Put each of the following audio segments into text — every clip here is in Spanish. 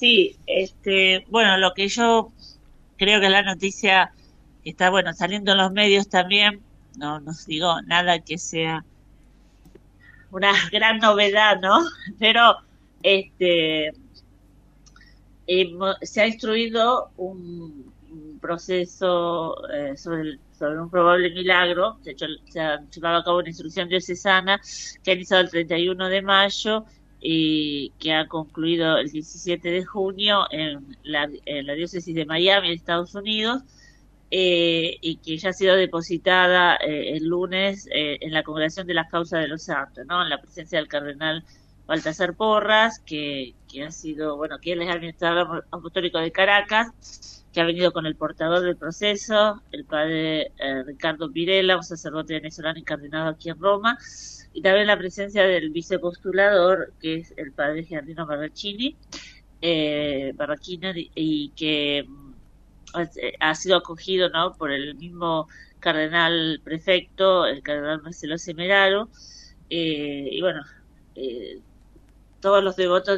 Sí, bueno, lo que yo creo que la noticia que está, bueno, saliendo en los medios también, no nos digo nada que sea una gran novedad, ¿no? Pero este se ha instruido un proceso sobre un probable milagro. De hecho, se ha llevado a cabo una instrucción diocesana que ha iniciado el 31 de mayo y que ha concluido el 17 de junio en la diócesis de Miami, de Estados Unidos, y que ya ha sido depositada el lunes en la Congregación de las Causas de los Santos, ¿no? En la presencia del cardenal Baltasar Porras, que ha sido, bueno, que él es administrador apostólico de Caracas, que ha venido con el portador del proceso, el padre Ricardo Pirela, un sacerdote venezolano incardinado aquí en Roma, y también la presencia del vicepostulador, que es el padre Giardino Barrachina, y que ha sido acogido, ¿no?, por el mismo cardenal prefecto, el cardenal Marcelo Semeraro, y bueno, todos los devotos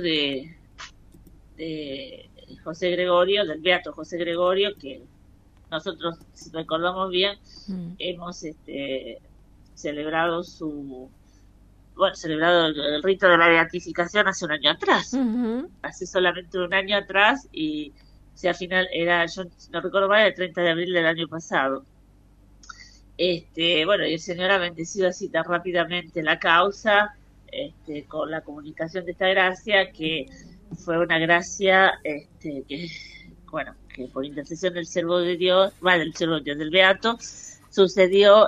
de José Gregorio, del Beato José Gregorio, que nosotros, si recordamos bien, hemos celebrado celebrado el rito de la beatificación hace un año atrás, hace solamente un año atrás, y al final era, yo no recuerdo mal, el 30 de abril del año pasado. Bueno, y el Señor ha bendecido así tan rápidamente la causa, con la comunicación de esta gracia, que fue una gracia, que, bueno, que por intercesión del servo de Dios, del servo de Dios, del Beato, sucedió,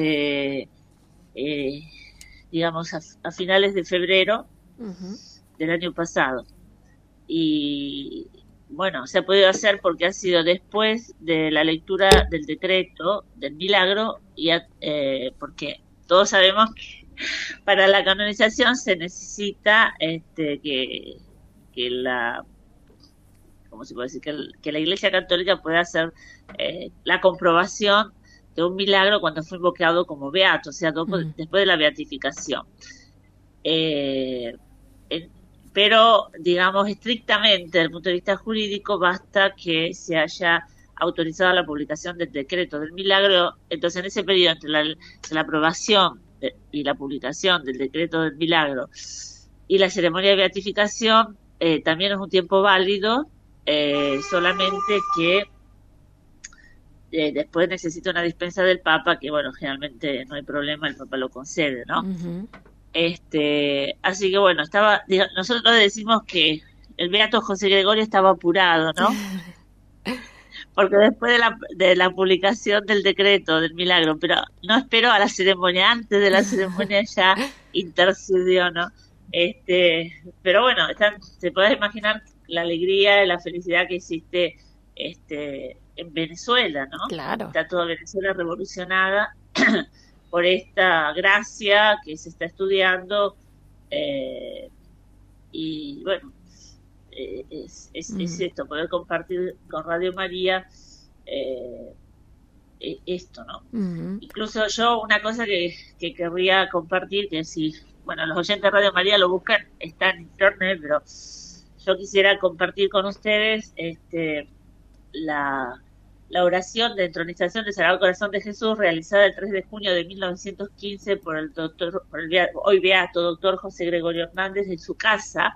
digamos, a finales de febrero del año pasado. Y bueno, se ha podido hacer porque ha sido después de la lectura del decreto del milagro, y porque todos sabemos que para la canonización se necesita que la, ¿cómo se puede decir? Que la Iglesia Católica pueda hacer la comprobación de un milagro cuando fue invocado como beato, o sea, después de la beatificación. Pero, digamos, estrictamente, desde el punto de vista jurídico, basta que se haya autorizado la publicación del decreto del milagro. Entonces, en ese periodo entre la aprobación y la publicación del decreto del milagro y la ceremonia de beatificación, también es un tiempo válido, solamente que después necesita una dispensa del Papa, que bueno, generalmente no hay problema, el Papa lo concede, ¿no? Así que bueno, nosotros decimos que el Beato José Gregorio estaba apurado, ¿no? Porque después de la publicación del decreto del milagro, pero no esperó a la ceremonia, antes de la ceremonia ya intercedió, ¿no? Pero bueno, se puede imaginar la alegría y la felicidad que existe en Venezuela, ¿no? Claro. Está toda Venezuela revolucionada por esta gracia que se está estudiando, y bueno, es esto, poder compartir con Radio María esto, ¿no? Incluso yo, una cosa que querría compartir, que si, bueno, los oyentes de Radio María lo buscan, está en internet, pero yo quisiera compartir con ustedes la oración de entronización del Sagrado Corazón de Jesús, realizada el 3 de junio de 1915 por el hoy beato doctor José Gregorio Hernández, en su casa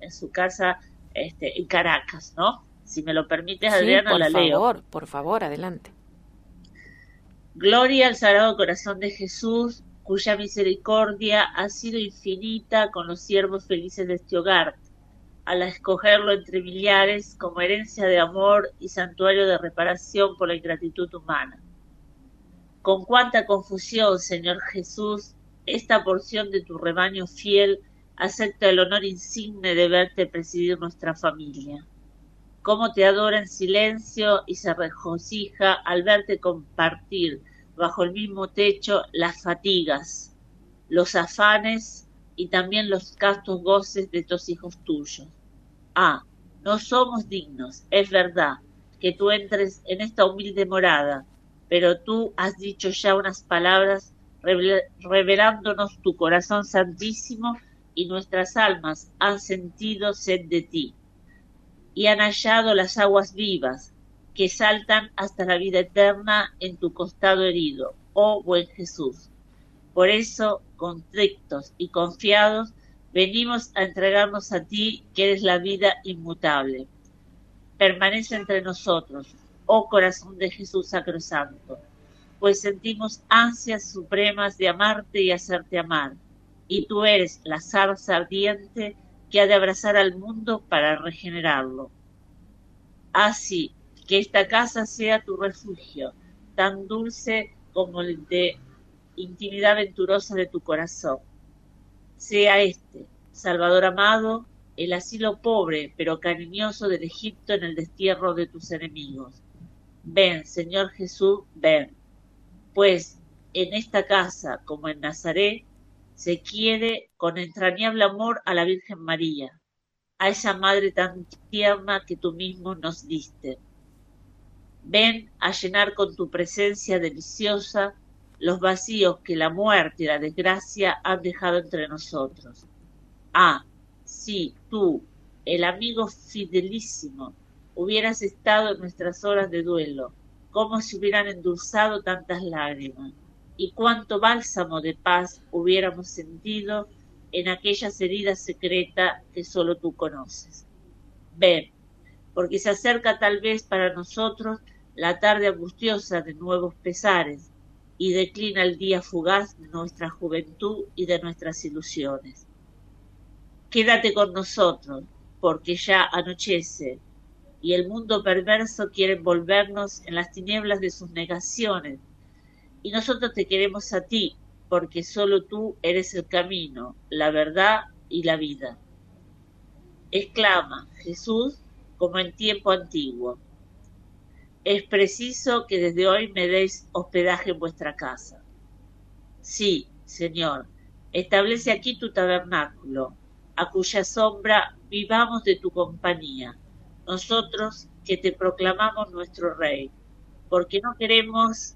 en Caracas, ¿no? Si me lo permites, sí, Adriana, la leo. Por favor, adelante. Gloria al Sagrado Corazón de Jesús, cuya misericordia ha sido infinita con los siervos felices de este hogar, al escogerlo entre millares como herencia de amor y santuario de reparación por la ingratitud humana. Con cuánta confusión, Señor Jesús, esta porción de tu rebaño fiel acepta el honor insigne de verte presidir nuestra familia. Cómo te adora en silencio y se regocija al verte compartir bajo el mismo techo las fatigas, los afanes y también los castos goces de tus hijos tuyos. No somos dignos, es verdad, que tú entres en esta humilde morada, pero tú has dicho ya unas palabras revelándonos tu corazón santísimo, y nuestras almas han sentido sed de ti. y han hallado las aguas vivas, que saltan hasta la vida eterna en tu costado herido, oh buen Jesús. Por eso, contritos y confiados, venimos a entregarnos a ti, que eres la vida inmutable. Permanece entre nosotros, oh corazón de Jesús sacrosanto, pues sentimos ansias supremas de amarte y hacerte amar, y tú eres la zarza ardiente que ha de abrazar al mundo para regenerarlo. Así que esta casa sea tu refugio, tan dulce como el de intimidad venturosa de tu corazón. Sea este, Salvador amado, el asilo pobre pero cariñoso del Egipto en el destierro de tus enemigos. Ven, Señor Jesús, ven, pues en esta casa, como en Nazaret, se quiere con entrañable amor a la Virgen María, a esa madre tan tierna que tú mismo nos diste. Ven a llenar con tu presencia deliciosa los vacíos que la muerte y la desgracia han dejado entre nosotros. Ah, si tú, el amigo fidelísimo, hubieras estado en nuestras horas de duelo, cómo se hubieran endulzado tantas lágrimas, y cuánto bálsamo de paz hubiéramos sentido en aquellas heridas secretas que solo tú conoces. Ven, porque se acerca tal vez para nosotros la tarde angustiosa de nuevos pesares, y declina el día fugaz de nuestra juventud y de nuestras ilusiones. Quédate con nosotros, porque ya anochece, y el mundo perverso quiere envolvernos en las tinieblas de sus negaciones, y nosotros te queremos a ti, porque solo tú eres el camino, la verdad y la vida. Exclama Jesús como en tiempo antiguo. Es preciso que desde hoy me deis hospedaje en vuestra casa. Sí, Señor, establece aquí tu tabernáculo, a cuya sombra vivamos de tu compañía, nosotros que te proclamamos nuestro Rey, porque no queremos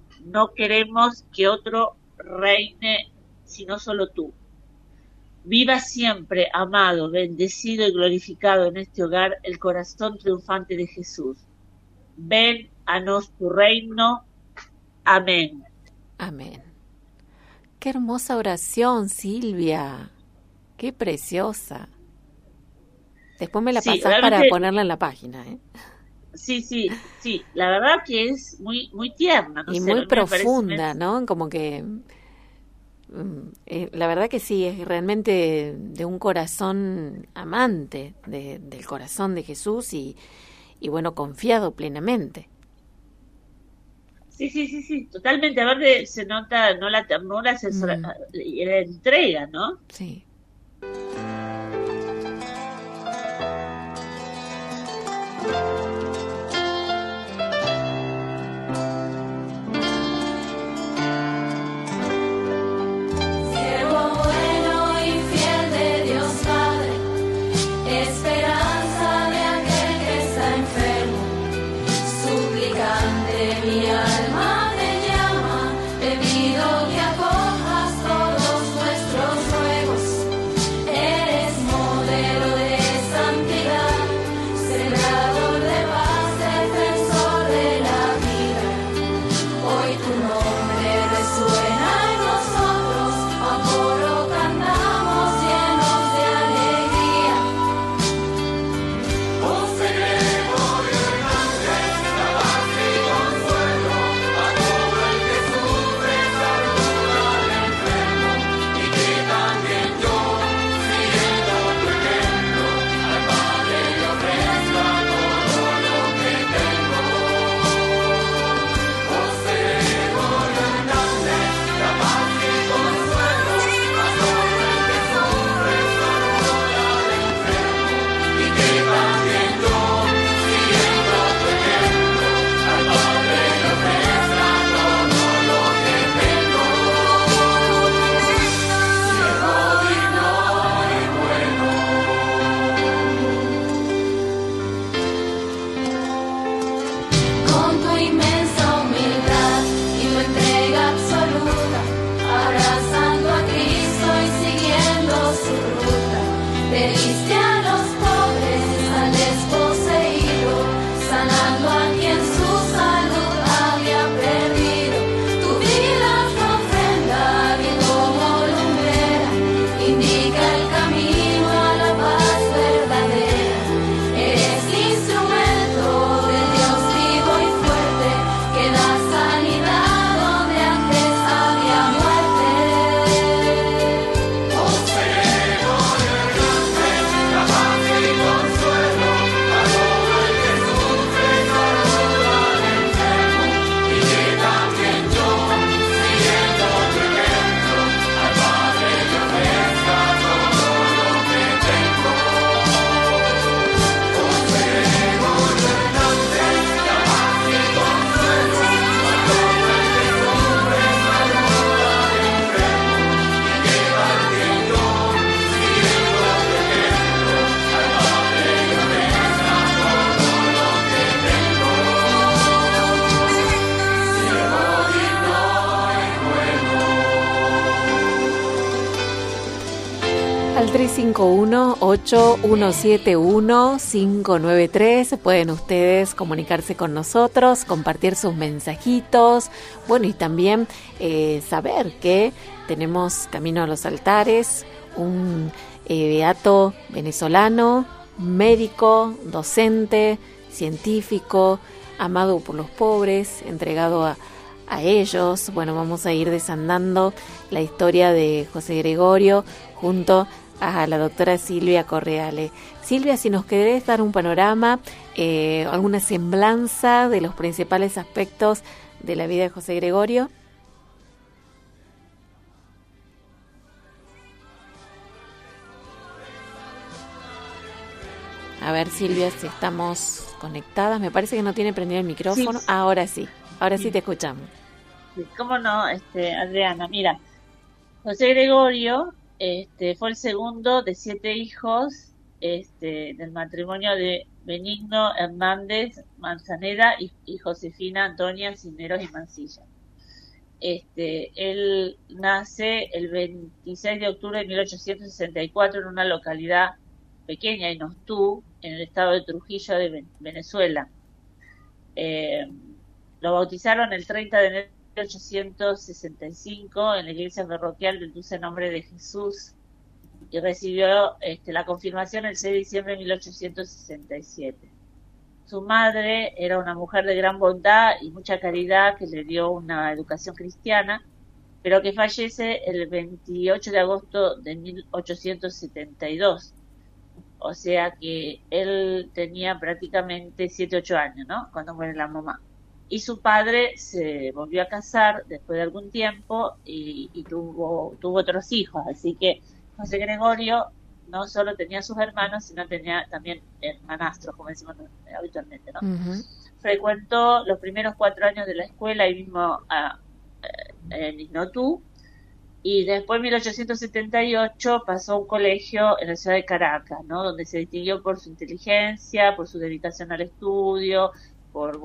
que otro reine sino solo tú. Viva siempre, amado, bendecido y glorificado en este hogar el corazón triunfante de Jesús. Ven a nos tu reino. Amén. Amén. Qué hermosa oración, Silvia. Qué preciosa. Después me la pasás para ponerla en la página, ¿eh? Sí. La verdad que es muy, muy tierna. Y muy profunda, ¿no? Como que... la verdad que sí, es realmente de un corazón amante del corazón de Jesús y bueno, confiado plenamente. Sí, totalmente. A ver, se nota, no la ternura, la entrega, ¿no? Sí. Te pido que acojas todos nuestros ruegos. 351-8171-593. Pueden ustedes comunicarse con nosotros, compartir sus mensajitos, bueno, y también saber que tenemos camino a los altares un beato venezolano, médico, docente, científico, amado por los pobres, entregado a ellos. Bueno, vamos a ir desandando la historia de José Gregorio junto a la doctora Silvia Correale. Silvia, si nos querés dar un panorama, alguna semblanza de los principales aspectos de la vida de José Gregorio. A ver, Silvia, si estamos conectadas. Me parece que no tiene prendido el micrófono. Sí. Ahora sí te escuchamos. Sí, ¿cómo no, Adriana? Mira, José Gregorio fue el segundo de 7 hijos del matrimonio de Benigno Hernández Manzanera y Josefina Antonia Cisneros y Mancilla. Él nace el 26 de octubre de 1864 en una localidad pequeña, Inostú, en el estado de Trujillo de Venezuela. Lo bautizaron el 30 de enero de 1865 en la iglesia parroquial del Dulce Nombre de Jesús y recibió la confirmación el 6 de diciembre de 1867. Su madre era una mujer de gran bondad y mucha caridad que le dio una educación cristiana, pero que fallece el 28 de agosto de 1872. O sea que él tenía prácticamente 7-8 años, ¿no? Cuando muere la mamá. Y su padre se volvió a casar después de algún tiempo y tuvo otros hijos. Así que José Gregorio no solo tenía sus hermanos, sino tenía también hermanastros, como decimos habitualmente, ¿no? Uh-huh. Frecuentó los primeros 4 años de la escuela ahí mismo en Isnotú. Y después, en 1878, pasó a un colegio en la ciudad de Caracas, ¿no? Donde se distinguió por su inteligencia, por su dedicación al estudio, por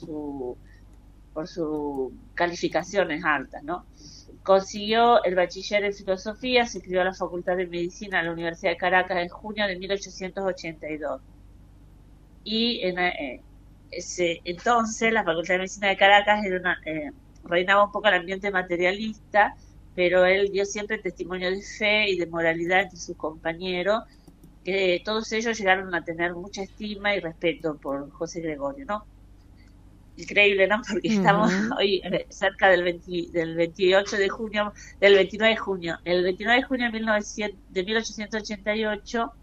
sus calificaciones altas, ¿no? Consiguió el bachiller en filosofía, se inscribió a la Facultad de Medicina de la Universidad de Caracas en junio de 1882. Y entonces la Facultad de Medicina de Caracas reinaba un poco el ambiente materialista, pero él dio siempre testimonio de fe y de moralidad entre sus compañeros, que todos ellos llegaron a tener mucha estima y respeto por José Gregorio, ¿no? Increíble, ¿no? Porque estamos hoy cerca del 28 de junio, del 29 de junio. El 29 de junio de 1888,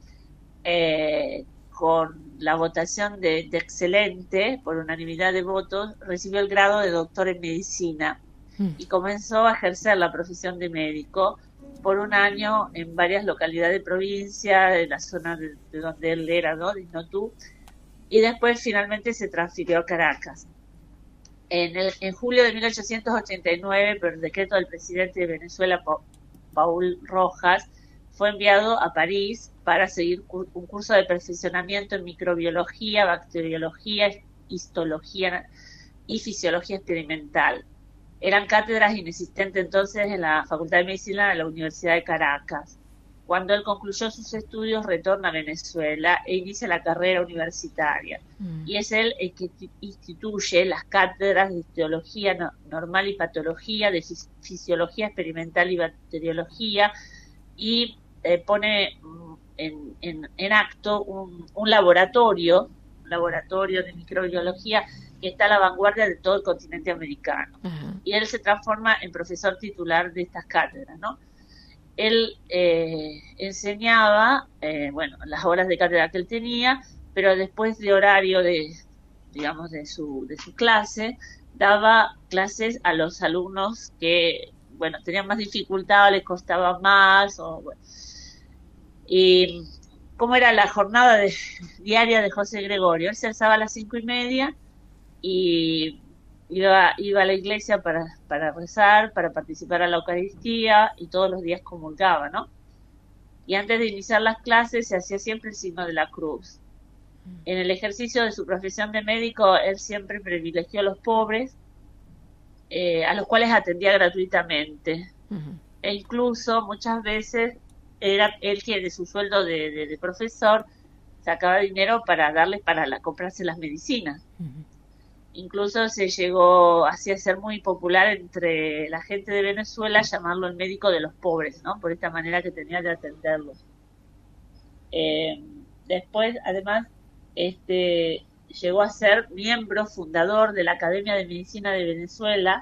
con la votación de excelente, por unanimidad de votos, recibió el grado de doctor en medicina y comenzó a ejercer la profesión de médico por un año en varias localidades de provincia, de la zona de donde él era, ¿no? De Isnotú, y después finalmente se transfirió a Caracas. En julio de 1889, por el decreto del presidente de Venezuela, Paul Rojas, fue enviado a París para seguir un curso de perfeccionamiento en microbiología, bacteriología, histología y fisiología experimental. Eran cátedras inexistentes entonces en la Facultad de Medicina de la Universidad de Caracas. Cuando él concluyó sus estudios, retorna a Venezuela e inicia la carrera universitaria. Y es él el que instituye las cátedras de histología normal y patología, de fisiología experimental y bacteriología, y pone en acto un laboratorio de microbiología que está a la vanguardia de todo el continente americano. Uh-huh. Y él se transforma en profesor titular de estas cátedras, ¿no? Él enseñaba, las horas de cátedra que él tenía, pero después de horario de su clase, daba clases a los alumnos que, tenían más dificultad, les costaba más, Y cómo era la jornada diaria de José Gregorio. Él se alzaba a las 5:30 y iba a la iglesia para rezar, para participar a la Eucaristía, y todos los días comulgaba, ¿no? Y antes de iniciar las clases se hacía siempre el signo de la cruz. En el ejercicio de su profesión de médico, él siempre privilegió a los pobres, a los cuales atendía gratuitamente. Uh-huh. E incluso muchas veces era él que de su sueldo de profesor sacaba dinero para darles para comprarse las medicinas. Ujú. Incluso se llegó así a ser muy popular entre la gente de Venezuela llamarlo el médico de los pobres, ¿no? Por esta manera que tenía de atenderlos. Eh, Después, además, llegó a ser miembro fundador de la Academia de Medicina de Venezuela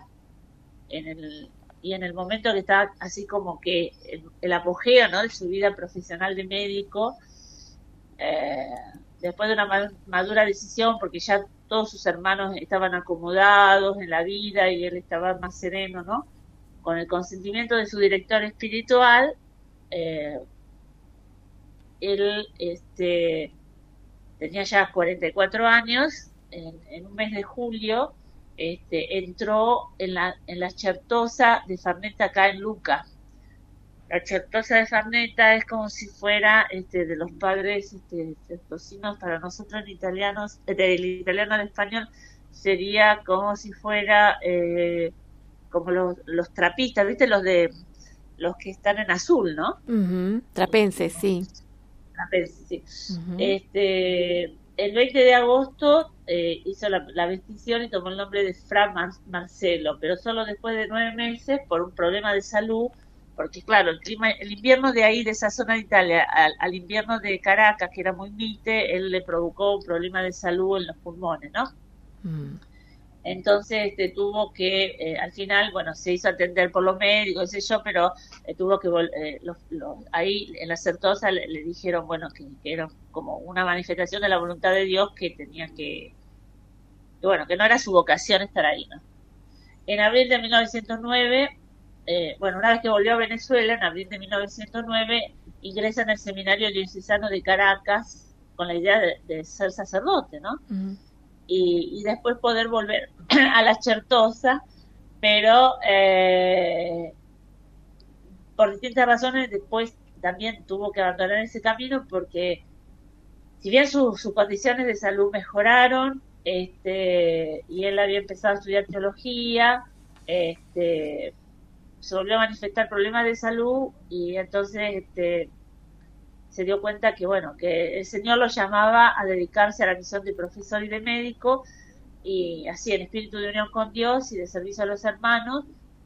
y en el momento que estaba así como que el apogeo, ¿no?, de su vida profesional de médico, eh, después de una madura decisión, porque ya todos sus hermanos estaban acomodados en la vida y él estaba más sereno, ¿no? Con el consentimiento de su director espiritual, eh, él tenía ya 44 años, en un mes de julio, entró en la Certosa de Farneta acá en Luca. La Certosa de Farneta es como si fuera de los padres certosinos para nosotros en italianos, del italiano al español, sería como si fuera como los trapistas, ¿viste? Los que están en azul, ¿no? Ujú. Trapense, sí. Sí. Ujú. El 20 de agosto hizo la bendición y tomó el nombre de Fra Marcelo, pero solo después de 9 meses por un problema de salud, porque claro, el invierno de ahí, de esa zona de Italia, al invierno de Caracas, que era muy mite, él le provocó un problema de salud en los pulmones, ¿no? Mm. Entonces tuvo que, al final, bueno, se hizo atender por los médicos, qué sé yo, pero tuvo que ahí en la Certosa le dijeron, bueno, que era como una manifestación de la voluntad de Dios que tenía bueno, que no era su vocación estar ahí, ¿no? En abril de 1909, bueno, una vez que volvió a Venezuela, en abril de 1909, ingresa en el seminario diocesano de Caracas con la idea de ser sacerdote, ¿no? Mm. Y después poder volver a la Certosa, pero por distintas razones después también tuvo que abandonar ese camino porque si bien sus condiciones de salud mejoraron, y él había empezado a estudiar teología, se volvió a manifestar problemas de salud y entonces se dio cuenta que, bueno, que el Señor lo llamaba a dedicarse a la misión de profesor y de médico, y así en espíritu de unión con Dios y de servicio a los hermanos,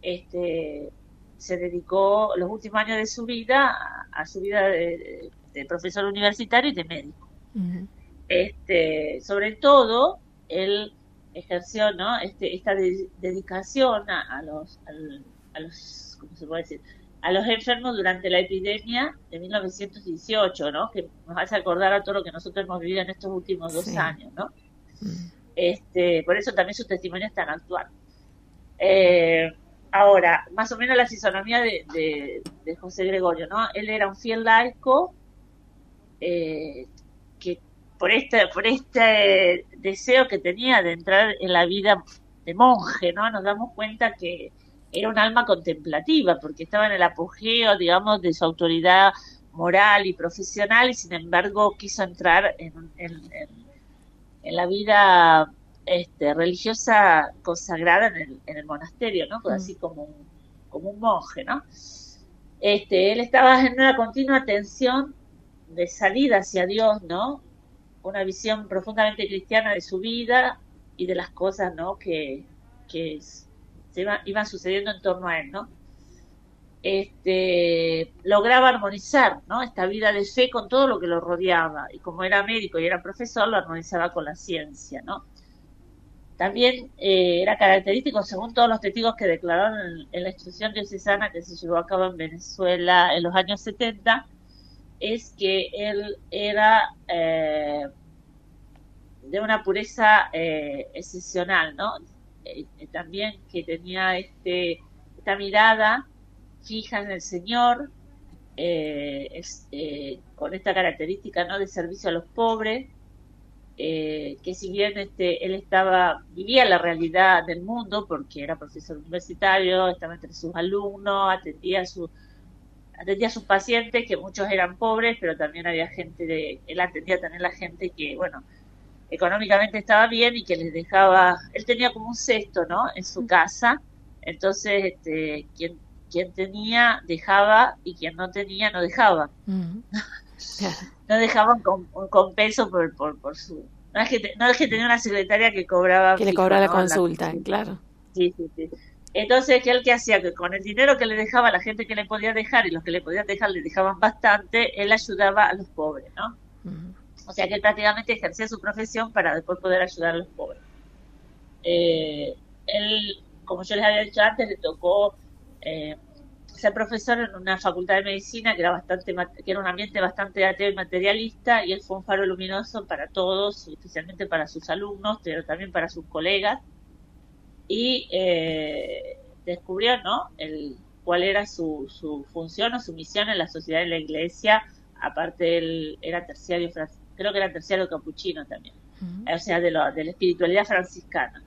se dedicó los últimos años de su vida a su vida de profesor universitario y de médico. Ujú. Sobre todo, él ejerció, ¿no?, esta dedicación a los, ¿cómo se puede decir?, a los enfermos durante la epidemia de 1918, ¿no?, que nos hace acordar a todo lo que nosotros hemos vivido en estos últimos 2 años, ¿no? Mm. Por eso también su testimonio es tan actual. Eh, Ahora, más o menos la fisonomía de José Gregorio, ¿no? Él era un fiel laico, eh, que por este deseo que tenía de entrar en la vida de monje, ¿no?, nos damos cuenta que era un alma contemplativa, porque estaba en el apogeo, digamos, de su autoridad moral y profesional, y sin embargo quiso entrar en la vida religiosa consagrada en el monasterio, ¿no?, Mm. así como un monje, ¿no? Él estaba en una continua tensión de salida hacia Dios, ¿no? Una visión profundamente cristiana de su vida y de las cosas, ¿no?, que iban sucediendo en torno a él, ¿no? Lograba armonizar, ¿no?, esta vida de fe con todo lo que lo rodeaba, y como era médico y era profesor, lo armonizaba con la ciencia, ¿no? También era característico, según todos los testigos que declararon en la instrucción diocesana que se llevó a cabo en Venezuela en los años 70, es que él era de una pureza excepcional, ¿no? También que tenía esta mirada fija en el Señor, con esta característica, ¿no?, de servicio a los pobres, que si bien él vivía la realidad del mundo porque era profesor universitario, estaba entre sus alumnos, atendía a sus pacientes, que muchos eran pobres, pero también había él atendía también a la gente que, bueno, económicamente estaba bien y que les dejaba, él tenía como un cesto, ¿no?, en su casa, entonces quien tenía dejaba y quien no tenía no dejaba. Claro. No dejaban con peso por su... No es que tenía una secretaria que cobraba Que le fijo, cobra la ¿no? consulta, claro. Sí, sí, sí. Entonces, ¿qué él que hacía? Que con el dinero que le dejaba a la gente que le podía dejar y los que le podían dejar le dejaban bastante, él ayudaba a los pobres, ¿no? O sea que él prácticamente ejercía su profesión para después poder ayudar a los pobres. Él, como yo les había dicho antes, le tocó ser profesor en una facultad de medicina que era un ambiente bastante ateo y materialista, y él fue un faro luminoso para todos, especialmente para sus alumnos, pero también para sus colegas, y descubrió, ¿no?, cuál era su función o su misión en la sociedad y en la iglesia. Aparte, él era terciario, creo que era terciario capuchino también, o sea, de la espiritualidad franciscana.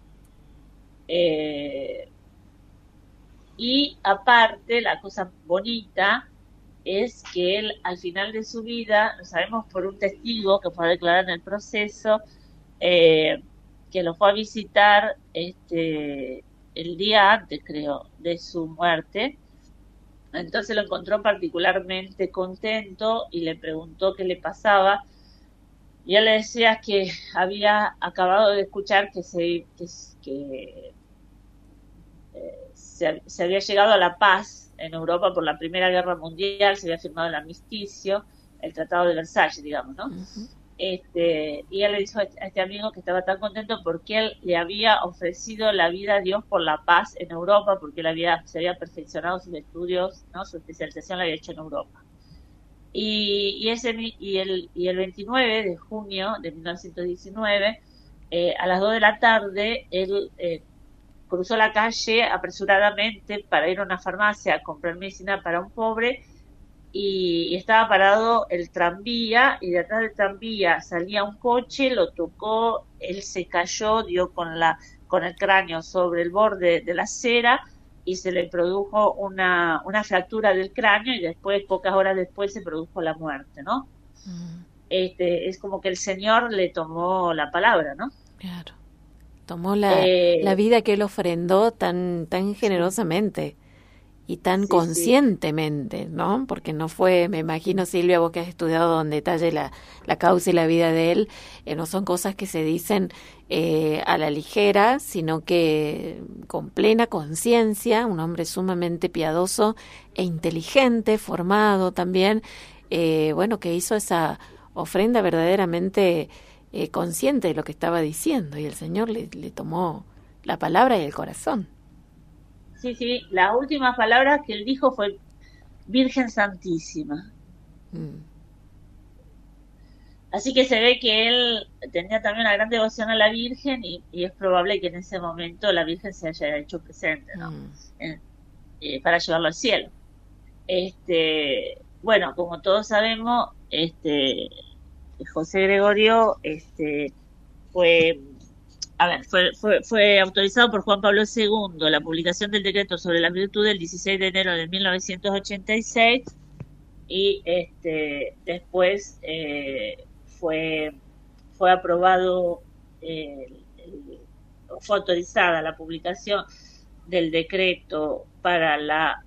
Y aparte, la cosa bonita es que él, al final de su vida, lo sabemos por un testigo que fue a declarar en el proceso, que lo fue a visitar el día antes, creo, de su muerte. Entonces lo encontró particularmente contento y le preguntó qué le pasaba. Y él le decía que había acabado de escuchar que se había llegado a la paz en Europa por la Primera Guerra Mundial, se había firmado el armisticio, el Tratado de Versalles, digamos, ¿no? Y él le dijo a este amigo que estaba tan contento porque él le había ofrecido la vida a Dios por la paz en Europa, porque él se había perfeccionado sus estudios, ¿no? Su especialización la había hecho en Europa. Y el 29 de junio de 1919, a las 2 de la tarde, él cruzó la calle apresuradamente para ir a una farmacia a comprar medicina para un pobre, y estaba parado el tranvía, y de atrás del tranvía salía un coche, lo tocó, él se cayó, dio con el cráneo sobre el borde de la acera, y se le produjo una fractura del cráneo, y después, pocas horas después, se produjo la muerte, ¿no? Es como que el Señor le tomó la palabra, ¿no? Claro. Tomó la vida que él ofrendó tan generosamente y tan conscientemente, ¿no? Porque no fue, me imagino, Silvia, vos que has estudiado en detalle la causa y la vida de él, no son cosas que se dicen a la ligera, sino que con plena conciencia, un hombre sumamente piadoso e inteligente, formado también, que hizo esa ofrenda verdaderamente consciente de lo que estaba diciendo, y el Señor le tomó la palabra y el corazón. Sí, las últimas palabras que él dijo fue Virgen Santísima. Así que se ve que él tenía también una gran devoción a la Virgen, y es probable que en ese momento la Virgen se haya hecho presente, ¿no? Para llevarlo al cielo. Bueno, como todos sabemos, José Gregorio fue autorizado por Juan Pablo II la publicación del decreto sobre la virtud el 16 de enero de 1986, y después fue aprobado, fue autorizada la publicación del decreto para la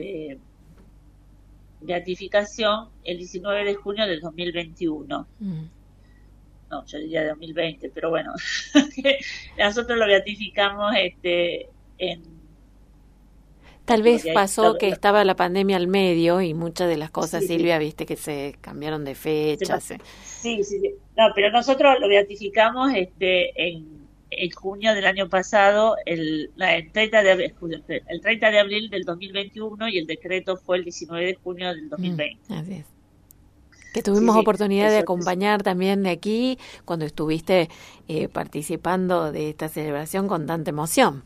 beatificación el 19 de junio del 2021. No, yo diría 2020, pero bueno, nosotros lo beatificamos Tal vez pasó que estaba la pandemia al medio y muchas de las cosas, Silvia, viste que se cambiaron de fechas. Sí. No, pero nosotros lo beatificamos en junio del año pasado, el 30 de abril del 2021, y el decreto fue el 19 de junio del 2020. Así es. Que tuvimos oportunidad de acompañar también de aquí cuando estuviste participando de esta celebración con tanta emoción.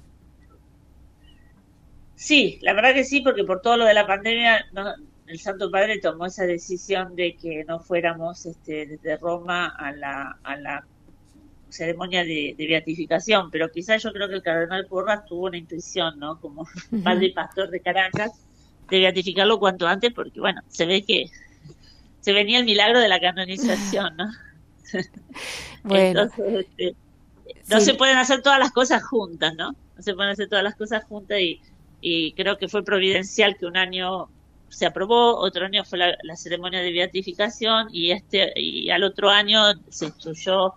Sí, la verdad que sí, porque por todo lo de la pandemia, el Santo Padre tomó esa decisión de que no fuéramos desde Roma a la ceremonia de beatificación, pero quizás yo creo que el cardenal Porras tuvo una intuición, ¿no? Como padre y pastor de Caracas, de beatificarlo cuanto antes, porque bueno, se ve que se venía el milagro de la canonización, ¿no? Bueno. Entonces, no se pueden hacer todas las cosas juntas, ¿no? No se pueden hacer todas las cosas juntas, y y creo que fue providencial que un año se aprobó, otro año fue la ceremonia de beatificación y al otro año se instruyó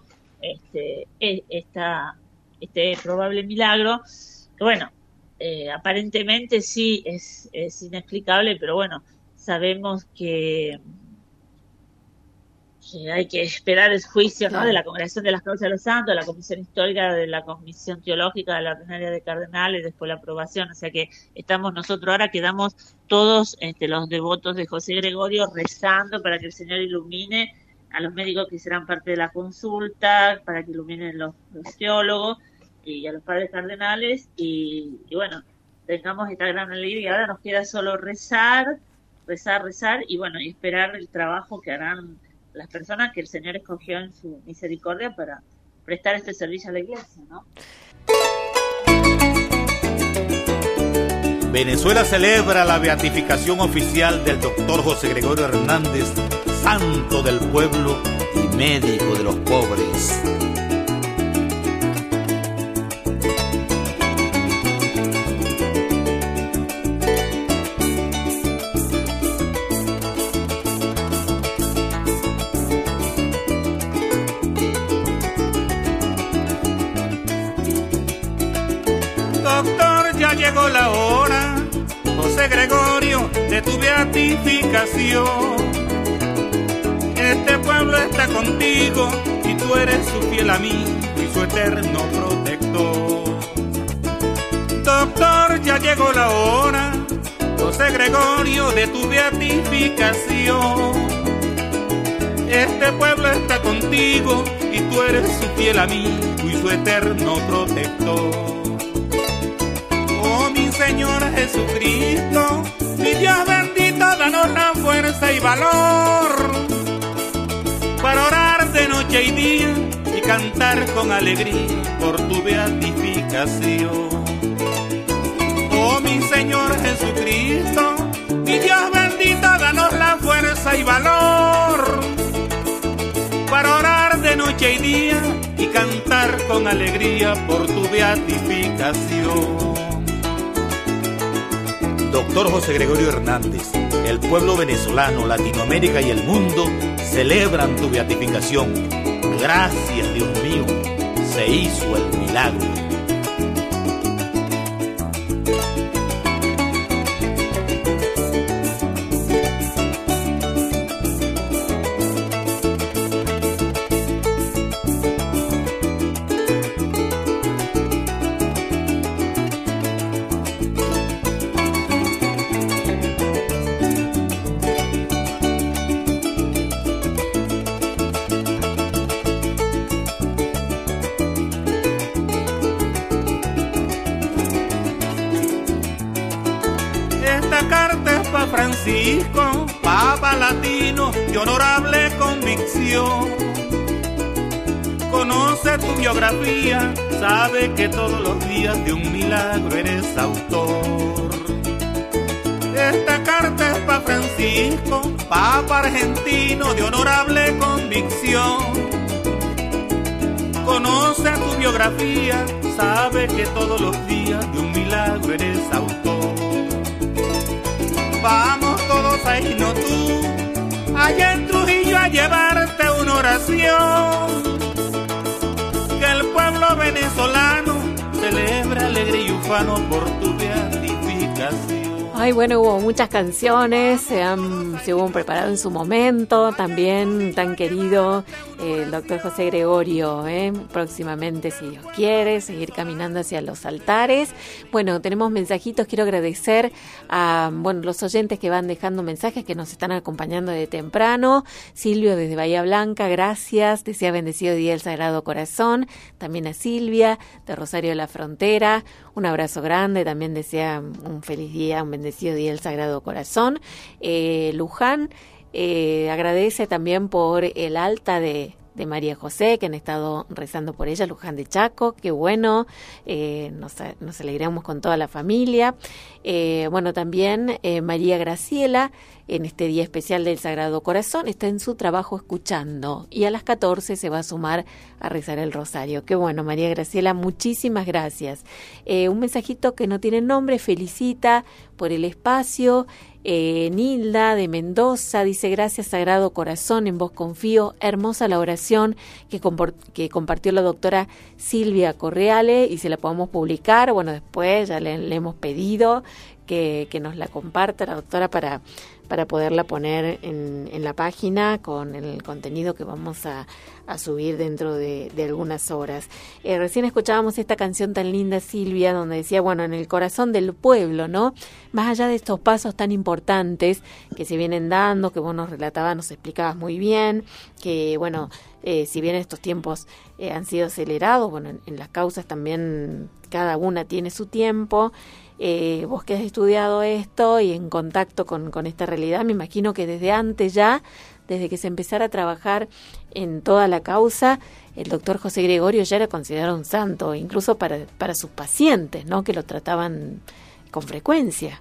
este probable milagro, que bueno, aparentemente sí es inexplicable, pero bueno, sabemos que hay que esperar el juicio, ¿no?, de la Congregación de las Causas de los Santos, de la Comisión Histórica, de la Comisión Teológica, de la Ordinaria de Cardenales, después la aprobación. O sea que estamos nosotros ahora, quedamos todos los devotos de José Gregorio rezando para que el Señor ilumine a los médicos que serán parte de la consulta, para que iluminen los teólogos y a los padres cardenales, y bueno, tengamos esta gran alegría. Y ahora nos queda solo rezar, y bueno, y esperar el trabajo que harán las personas que el Señor escogió en su misericordia para prestar este servicio a la Iglesia, ¿no? Venezuela celebra la beatificación oficial del doctor José Gregorio Hernández, santo del pueblo y médico de los pobres. Llegó la hora, José Gregorio, de tu beatificación. Este pueblo está contigo y tú eres su fiel amigo y su eterno protector. Doctor, ya llegó la hora, José Gregorio, de tu beatificación. Este pueblo está contigo y tú eres su fiel amigo y su eterno protector. Señor Jesucristo, mi Dios bendito, danos la fuerza y valor para orar de noche y día y cantar con alegría por tu beatificación. Oh mi Señor Jesucristo, mi Dios bendito, danos la fuerza y valor para orar de noche y día y cantar con alegría por tu beatificación. Doctor José Gregorio Hernández, el pueblo venezolano, Latinoamérica y el mundo celebran tu beatificación. Gracias, Dios mío, se hizo el milagro. Francisco, Papa Latino de honorable convicción. Conoce tu biografía, sabe que todos los días de un milagro eres autor. Esta carta es para Francisco, Papa argentino de honorable convicción. Conoce tu biografía, sabe que todos los días de un milagro eres autor. Vamos todos a irnos tú, allá en Trujillo, a llevarte una oración. Que el pueblo venezolano celebra alegre y ufano por tu beatificación. Ay, bueno, hubo muchas canciones, se hubo preparado en su momento, también tan querido el doctor José Gregorio, próximamente, si Dios quiere, seguir caminando hacia los altares. Bueno, tenemos mensajitos, quiero agradecer a los oyentes que van dejando mensajes, que nos están acompañando de temprano. Silvio desde Bahía Blanca, gracias, desea bendecido día del Sagrado Corazón. También a Silvia de Rosario de la Frontera, un abrazo grande, también desea un feliz día, un bendecido día del Sagrado Corazón. Luján agradece también por el alta de de María José, que han estado rezando por ella, Luján de Chaco, qué bueno, nos alegramos con toda la familia. Bueno, también María Graciela, en este día especial del Sagrado Corazón, está en su trabajo escuchando y a las 14 se va a sumar a rezar el rosario. Qué bueno, María Graciela, muchísimas gracias. Un mensajito que no tiene nombre, felicita por el espacio. Nilda de Mendoza dice: gracias Sagrado Corazón, en vos confío. Hermosa la oración que compartió la doctora Silvia Correale y se la podemos publicar. Bueno, después ya le hemos pedido que nos la comparta la doctora para poderla poner en la página con el contenido que vamos a subir dentro de algunas horas. Recién escuchábamos esta canción tan linda, Silvia, donde decía, bueno, en el corazón del pueblo, ¿no? Más allá de estos pasos tan importantes que se vienen dando, que vos nos relatabas, nos explicabas muy bien, que, bueno, si bien estos tiempos han sido acelerados, bueno, en las causas también cada una tiene su tiempo. Vos que has estudiado esto y en contacto con esta realidad, me imagino que desde antes ya, desde que se empezara a trabajar en toda la causa, el doctor José Gregorio ya era considerado un santo, incluso para sus pacientes, ¿no? Que lo trataban con frecuencia.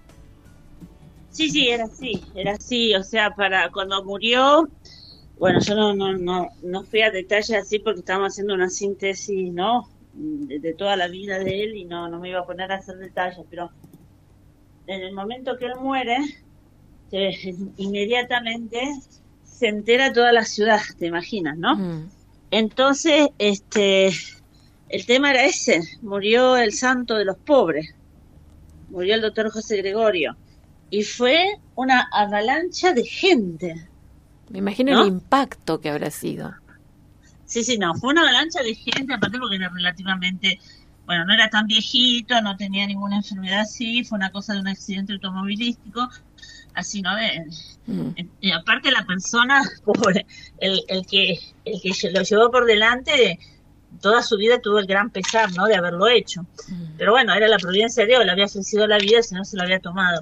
Sí, era así, o sea, para cuando murió, bueno, yo no fui a detalle así porque estábamos haciendo una síntesis, ¿no? De toda la vida de él y no me iba a poner a hacer detalles, pero en el momento que él muere, inmediatamente se entera toda la ciudad, te imaginas, ¿no? Entonces, el tema era ese, murió el santo de los pobres, murió el doctor José Gregorio, y fue una avalancha de gente. Me imagino, ¿no? El impacto que habrá sido. Sí, no, fue una avalancha de gente, aparte porque era relativamente, bueno, no era tan viejito, no tenía ninguna enfermedad así, fue una cosa de un accidente automovilístico, así, ¿no? Y aparte la persona, pobre, el que lo llevó por delante, toda su vida tuvo el gran pesar, ¿no?, de haberlo hecho. Pero bueno, era la providencia de Dios, le había ofrecido la vida, si no se lo había tomado.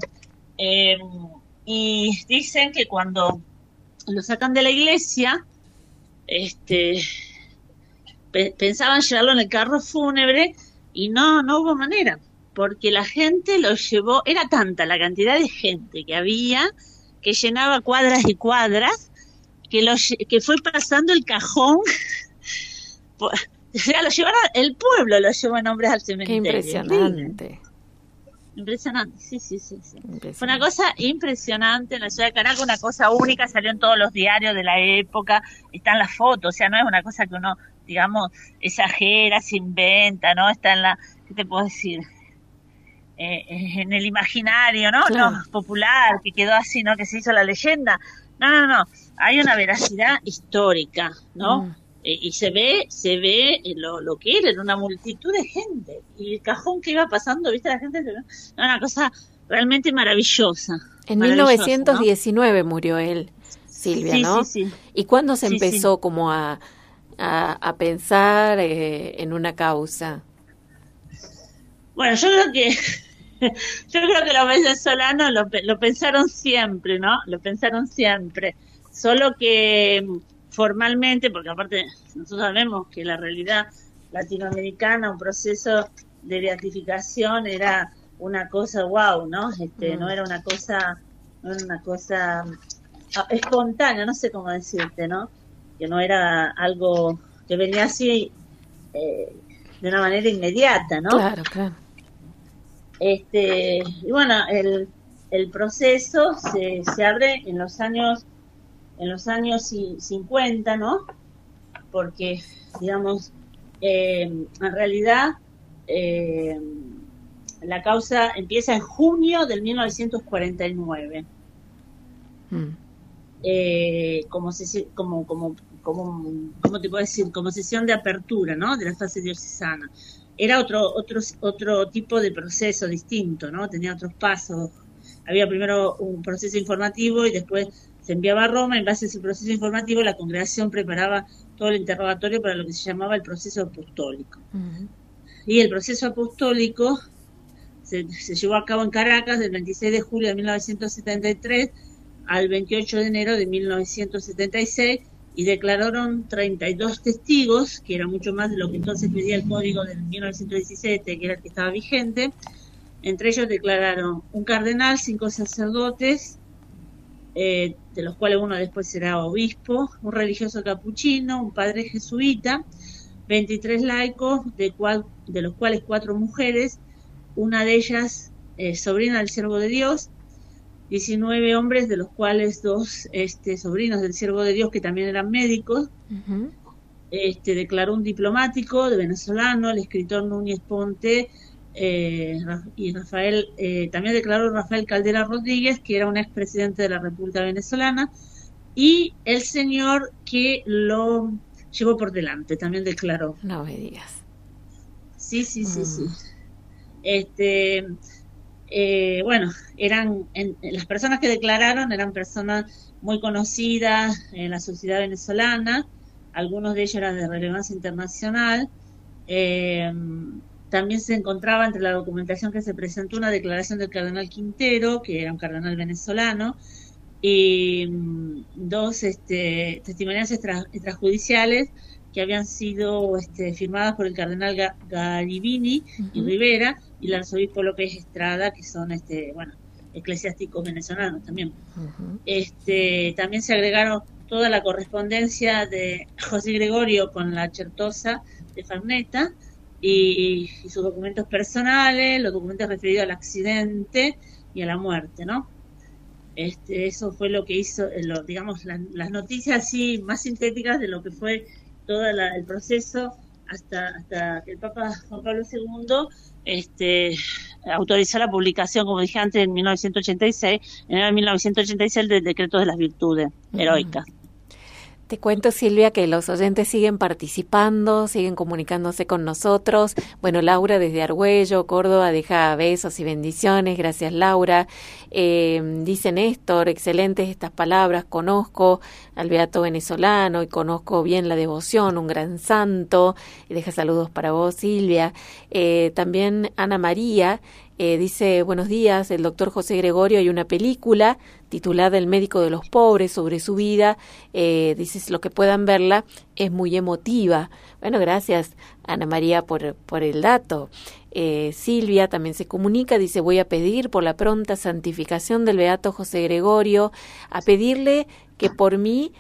Y dicen que cuando lo sacan de la iglesia, pensaban llevarlo en el carro fúnebre y no hubo manera, porque la gente lo llevó, era tanta la cantidad de gente que había, que llenaba cuadras y cuadras, que fue pasando el cajón, o sea, lo llevaron, el pueblo lo llevó en hombres al cementerio. Qué impresionante. Impresionante, sí. Fue una cosa impresionante en la ciudad de Caracas, una cosa única, salió en todos los diarios de la época, están las fotos, o sea, no es una cosa que uno, digamos, exagera, se inventa, ¿no? Está en la, ¿qué te puedo decir? En el imaginario, ¿no? Claro. No, popular, que quedó así, ¿no? Que se hizo la leyenda. No, hay una veracidad histórica, ¿no? Y se ve lo que era una multitud de gente y el cajón que iba pasando, viste, la gente, una cosa realmente maravillosa. En 1919, ¿no? Murió él, Silvia, sí, ¿no? Sí. ¿Y cuándo se empezó como a pensar en una causa? Bueno, yo creo que los venezolanos lo pensaron siempre, ¿no? Lo pensaron siempre, solo que formalmente, porque aparte nosotros sabemos que la realidad latinoamericana, un proceso de beatificación era una cosa wow, ¿no? No era una cosa espontánea, no sé cómo decirte, ¿no? Que no era algo que venía así de una manera inmediata, ¿no? Claro. Y bueno, el proceso se abre en los años 50, ¿no? Porque, digamos, en realidad la causa empieza en junio del 1949. ¿Cómo te puedo decir? Como sesión de apertura, ¿no? De la fase diocesana. Era otro tipo de proceso distinto, ¿no? Tenía otros pasos. Había primero un proceso informativo y después se enviaba a Roma. En base a ese proceso informativo, la congregación preparaba todo el interrogatorio para lo que se llamaba el proceso apostólico. Y el proceso apostólico se llevó a cabo en Caracas del 26 de julio de 1973 al 28 de enero de 1976, y declararon 32 testigos, que era mucho más de lo que entonces pedía el código del 1917, que era el que estaba vigente. Entre ellos declararon un cardenal, 5 sacerdotes, de los cuales uno después será obispo, un religioso capuchino, un padre jesuita, 23 laicos, de los cuales 4 mujeres, una de ellas sobrina del siervo de Dios, 19 hombres, de los cuales 2 sobrinos del siervo de Dios que también eran médicos. Uh-huh. Declaró un diplomático de venezolano, el escritor Núñez Ponte, y Rafael, también declaró Rafael Caldera Rodríguez, que era un expresidente de la República Venezolana, y el señor que lo llevó por delante, también declaró. No me digas. Sí. Bueno, las personas que declararon eran personas muy conocidas en la sociedad venezolana, algunos de ellos eran de relevancia internacional. También se encontraba entre la documentación que se presentó una declaración del cardenal Quintero, que era un cardenal venezolano, y 2 testimoniales extrajudiciales que habían sido firmadas por el cardenal Garibini uh-huh. y Rivera y el arzobispo López Estrada, que son eclesiásticos venezolanos también. Uh-huh. También se agregaron toda la correspondencia de José Gregorio con la Certosa de Farneta y sus documentos personales, los documentos referidos al accidente y a la muerte, ¿no? Eso fue lo que hizo, digamos, las noticias así más sintéticas de lo que fue todo el proceso hasta que el Papa Juan Pablo II autorizó la publicación, como dije antes, en 1986, en 1986 del Decreto de las Virtudes Heroicas. Te cuento, Silvia, que los oyentes siguen participando, siguen comunicándose con nosotros. Bueno, Laura desde Argüello, Córdoba, deja besos y bendiciones. Gracias, Laura. Dice Néstor, excelentes estas palabras. Conozco al beato venezolano y conozco bien la devoción, un gran santo. Y deja saludos para vos, Silvia. También Ana María dice, buenos días, el doctor José Gregorio, hay una película titulada El médico de los pobres sobre su vida, dices, lo que puedan verla, es muy emotiva. Bueno, gracias Ana María por el dato. Silvia también se comunica, dice, voy a pedir por la pronta santificación del beato José Gregorio, a pedirle que por mi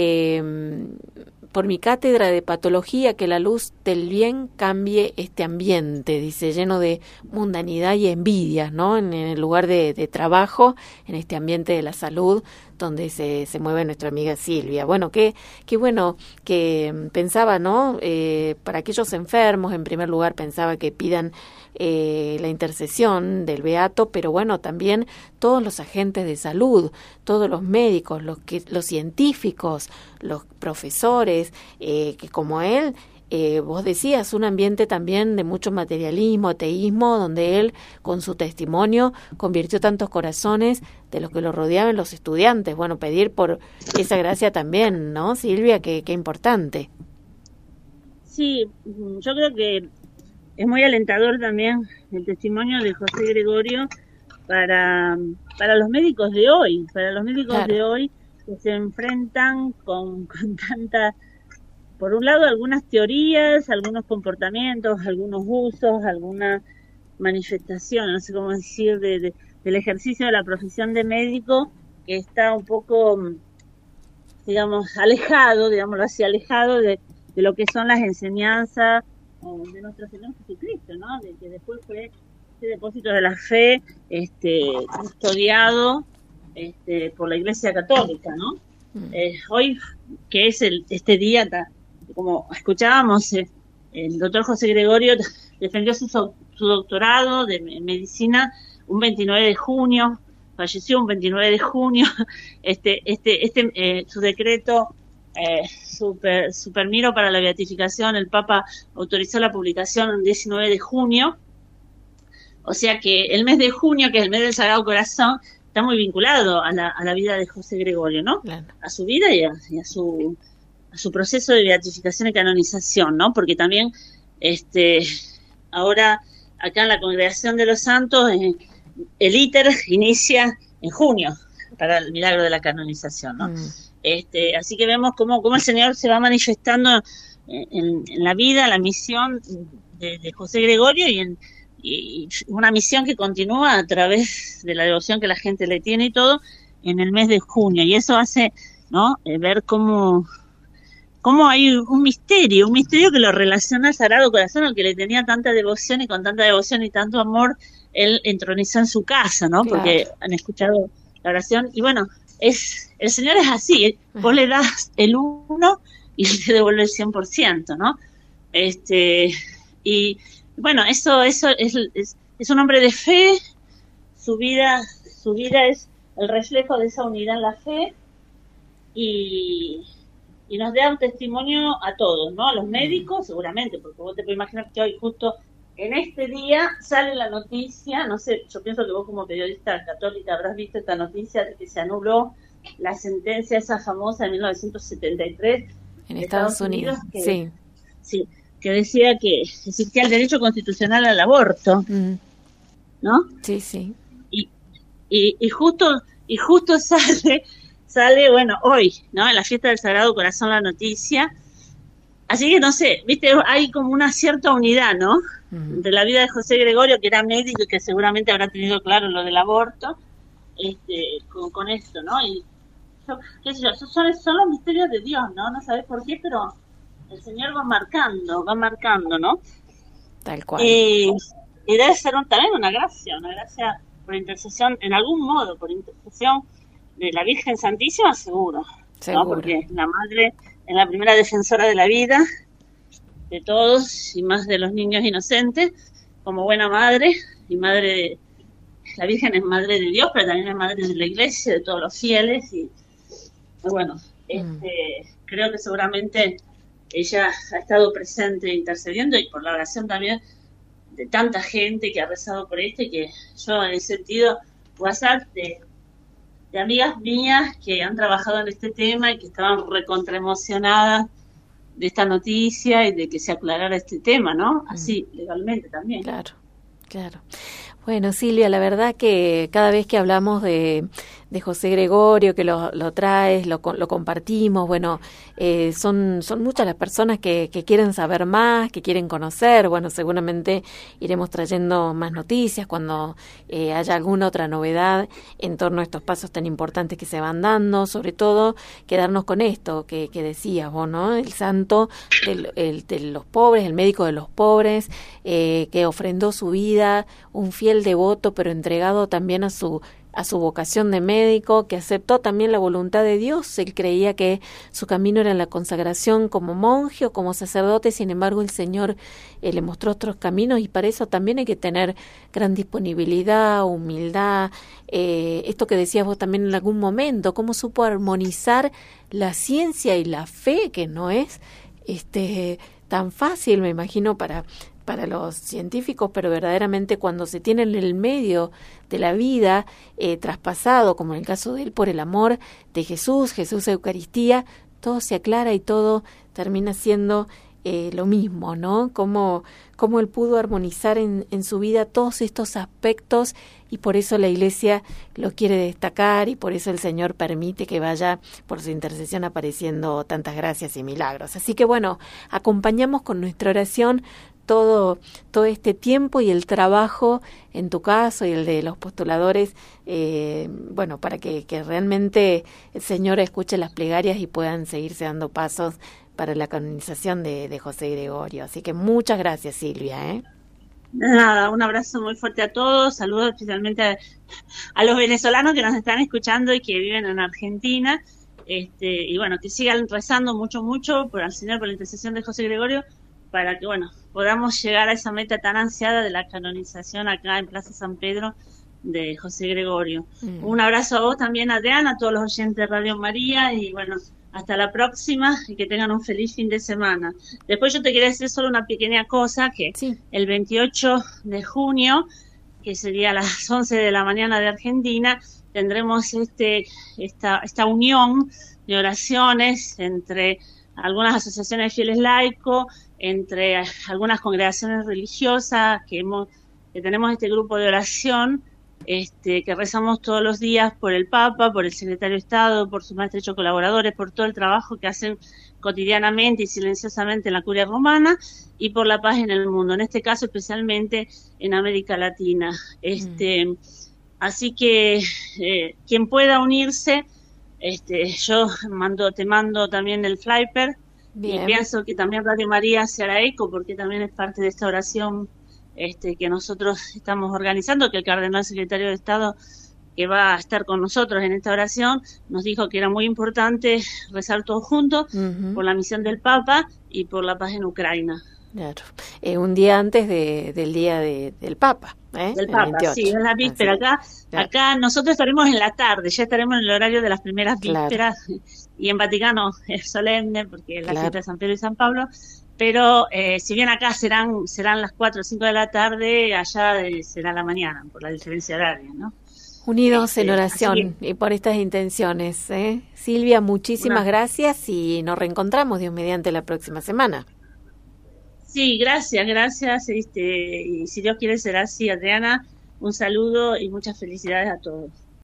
cátedra de patología, que la luz del bien cambie este ambiente, dice, lleno de mundanidad y envidia, ¿no? En el lugar de trabajo, en este ambiente de la salud, donde se mueve nuestra amiga Silvia. Bueno, qué bueno que pensaba, ¿no? Para aquellos enfermos, en primer lugar, pensaba que pidan la intercesión del beato, pero bueno, también todos los agentes de salud, todos los médicos, los científicos, los profesores, que como él, vos decías, un ambiente también de mucho materialismo, ateísmo, donde él, con su testimonio, convirtió tantos corazones de los que lo rodeaban los estudiantes. Bueno, pedir por esa gracia también, ¿no, Silvia? Qué importante. Sí, yo creo que es muy alentador también el testimonio de José Gregorio para los médicos de hoy, de hoy que se enfrentan con tanta, por un lado, algunas teorías, algunos comportamientos, algunos usos, alguna manifestación, no sé cómo decir, del ejercicio de la profesión de médico, que está un poco, digamos, alejado de lo que son las enseñanzas de nuestro Señor Jesucristo, ¿no? De que después fue este depósito de la fe, custodiado, por la Iglesia Católica, ¿no? Hoy, que es este día, como escuchábamos, el doctor José Gregorio defendió su doctorado en medicina un 29 de junio, falleció un 29 de junio, su decreto, su permiso para la beatificación, el Papa autorizó la publicación el 19 de junio, o sea que el mes de junio, que es el mes del Sagrado Corazón, está muy vinculado a la vida de José Gregorio, ¿no? Claro. A su vida y a su proceso de beatificación y canonización, ¿no? Porque también ahora acá en la Congregación de los Santos el ITER inicia en junio para el milagro de la canonización, ¿no? Así que vemos cómo el Señor se va manifestando en la vida, la misión de José Gregorio y una misión que continúa a través de la devoción que la gente le tiene y todo en el mes de junio. Y eso hace, ¿no?, ver cómo hay un misterio que lo relaciona al Sagrado Corazón, al que le tenía tanta devoción, y con tanta devoción y tanto amor, él entronizó en su casa, ¿no? Claro. Porque han escuchado la oración. Y bueno, el Señor es así, vos le das el 1 y él te devuelve el 100%, ¿no? Y bueno, eso es un hombre de fe. Su vida es el reflejo de esa unidad en la fe, y nos da un testimonio a todos, ¿no? A los médicos, seguramente, porque vos te puedes imaginar que hoy, justo en este día, sale la noticia, no sé, yo pienso que vos como periodista católica habrás visto esta noticia de que se anuló la sentencia esa famosa de 1973 en Estados Unidos, sí, que decía que existía el derecho constitucional al aborto, ¿no? Sí, sí. Y justo sale, bueno, hoy, ¿no?, en la fiesta del Sagrado Corazón, la noticia. Así que no sé, viste, hay como una cierta unidad, ¿no?, de la vida de José Gregorio, que era médico y que seguramente habrá tenido claro lo del aborto, con esto, ¿no? Y qué sé yo, son los misterios de Dios, ¿no? No sabes por qué, pero el Señor va marcando, ¿no? Tal cual. Y debe ser también una gracia por intercesión, en algún modo, por intercesión de la Virgen Santísima, seguro. ¿No? Porque la madre es la primera defensora de la vida de todos, y más de los niños inocentes, como buena madre, y la Virgen es madre de Dios, pero también es madre de la Iglesia, de todos los fieles, y bueno, creo que seguramente ella ha estado presente intercediendo, y por la oración también de tanta gente que ha rezado por esto, y que yo he sentido WhatsApp de amigas mías que han trabajado en este tema y que estaban recontra emocionadas de esta noticia y de que se aclarara este tema, ¿no? Así, legalmente también. Claro. Bueno, Silvia, la verdad que cada vez que hablamos de José Gregorio, que lo traes, lo compartimos, bueno, son muchas las personas que quieren saber más, que quieren conocer. Bueno, seguramente iremos trayendo más noticias cuando haya alguna otra novedad en torno a estos pasos tan importantes que se van dando, sobre todo quedarnos con esto que decías vos, ¿no? El santo de los pobres, el médico de los pobres, que ofrendó su vida, un fiel devoto, pero entregado también a su vocación de médico, que aceptó también la voluntad de Dios. Él creía que su camino era la consagración como monje o como sacerdote, sin embargo el Señor le mostró otros caminos, y para eso también hay que tener gran disponibilidad, humildad. Esto que decías vos también en algún momento, cómo supo armonizar la ciencia y la fe, que no es tan fácil, me imagino, para los científicos, pero verdaderamente cuando se tiene en el medio de la vida traspasado, como en el caso de él, por el amor de Jesús Eucaristía, todo se aclara y todo termina siendo lo mismo, ¿no? Cómo él pudo armonizar en su vida todos estos aspectos, y por eso la Iglesia lo quiere destacar, y por eso el Señor permite que vaya por su intercesión apareciendo tantas gracias y milagros. Así que bueno, acompañamos con nuestra oración todo este tiempo y el trabajo en tu caso y el de los postuladores, bueno, para que realmente el Señor escuche las plegarias y puedan seguirse dando pasos para la canonización de José Gregorio. Así que muchas gracias, Silvia. Nada, un abrazo muy fuerte a todos, saludos especialmente a los venezolanos que nos están escuchando y que viven en Argentina, y bueno, que sigan rezando mucho por el Señor, por la intercesión de José Gregorio, para que, bueno, podamos llegar a esa meta tan ansiada de la canonización acá en Plaza San Pedro de José Gregorio. Un abrazo a vos también, Adrián, a todos los oyentes de Radio María, y bueno, hasta la próxima, y que tengan un feliz fin de semana. Después yo te quería decir solo una pequeña cosa, que sí, el 28 de junio, que sería a las 11 de la mañana de Argentina, tendremos esta unión de oraciones entre algunas asociaciones de fieles laicos, entre algunas congregaciones religiosas, que tenemos este grupo de oración que rezamos todos los días por el Papa, por el Secretario de Estado, por sus más estrechos colaboradores, por todo el trabajo que hacen cotidianamente y silenciosamente en la Curia Romana, y por la paz en el mundo, en este caso especialmente en América Latina. Así que quien pueda unirse, yo te mando también el flyer. Bien. Y pienso que también Radio María se hará eco, porque también es parte de esta oración que nosotros estamos organizando, que el Cardenal Secretario de Estado, que va a estar con nosotros en esta oración, nos dijo que era muy importante rezar todos juntos por la misión del Papa y por la paz en Ucrania. Claro, un día antes del día del Papa. Del Papa, 28. Sí, es la víspera. Acá nosotros estaremos en la tarde, ya estaremos en el horario de las primeras vísperas, y en Vaticano es solemne, porque es la fiesta de San Pedro y San Pablo, pero si bien acá serán las 4 o 5 de la tarde, allá será la mañana, por la diferencia horaria, ¿no? Unidos en oración y por estas intenciones. Silvia, muchísimas gracias y nos reencontramos, Dios mediante, la próxima semana. Sí, gracias. Y si Dios quiere será así, Adriana. Un saludo y muchas felicidades a todos.